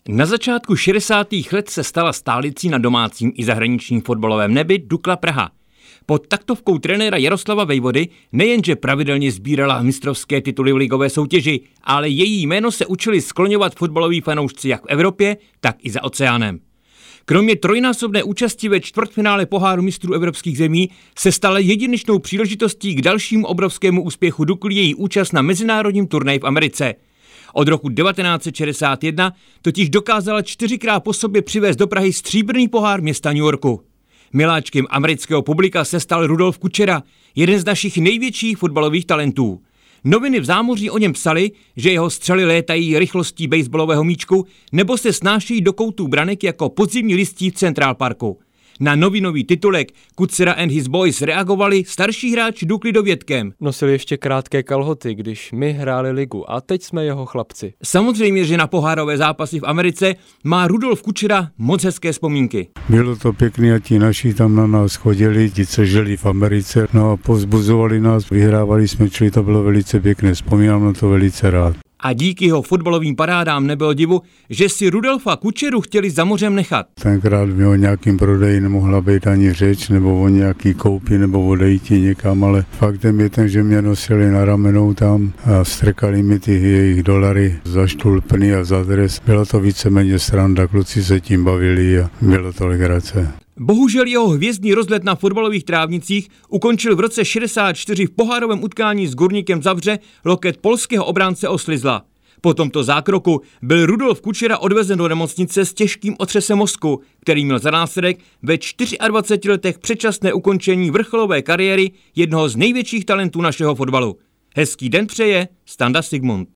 Na začátku 60. let se stala stálicí na domácím i zahraničním fotbalovém nebi Dukla Praha. Pod taktovkou trenéra Jaroslava Vejvody nejenže pravidelně sbírala mistrovské tituly v ligové soutěži, ale její jméno se učili skloňovat fotbaloví fanoušci jak v Evropě, tak i za oceánem. Kromě trojnásobné účasti ve čtvrtfinále poháru mistrů evropských zemí se stala jedinečnou příležitostí k dalšímu obrovskému úspěchu Dukly její účast na mezinárodním turnaji v Americe. Od roku 1961 totiž dokázala 4krát po sobě přivést do Prahy stříbrný pohár města New Yorku. Miláčkem amerického publika se stal Rudolf Kučera, jeden z našich největších fotbalových talentů. Noviny v zámoří o něm psaly, že jeho střely létají rychlostí baseballového míčku nebo se snášejí do koutů branek jako podzimní listí v Central Parku. Na novinový titulek Kučera and his boys reagovali starší hráči Dukly dovětkem: Nosil ještě krátké kalhoty, když my hráli ligu a teď jsme jeho chlapci. Samozřejmě, že na pohárové zápasy v Americe má Rudolf Kučera moc hezké vzpomínky. Bylo to pěkné a ti naši tam na nás chodili, ti, co žili v Americe, no a povzbuzovali nás, vyhrávali jsme, čili to bylo velice pěkné, vzpomínám na to velice rád. A díky jeho fotbalovým parádám nebylo divu, že si Rudolfa Kučeru chtěli za mořem nechat. Tenkrát mi o nějakým prodeji nemohla být ani řeč, nebo o nějaký koupi, nebo odejít někam, ale faktem je ten, že mě nosili na ramenou tam a strkali mi ty jejich dolary za štulpny a za dres. Bylo to víceméně sranda, kluci se tím bavili a bylo to legrace. Bohužel jeho hvězdný rozlet na fotbalových trávnicích ukončil v roce 64 v pohárovém utkání s Górnikem Zabrze loket polského obránce Oslizla. Po tomto zákroku byl Rudolf Kučera odvezen do nemocnice s těžkým otřesem mozku, který měl za následek ve 24 letech předčasné ukončení vrcholové kariéry jednoho z největších talentů našeho fotbalu. Hezký den přeje Standa Sigmund.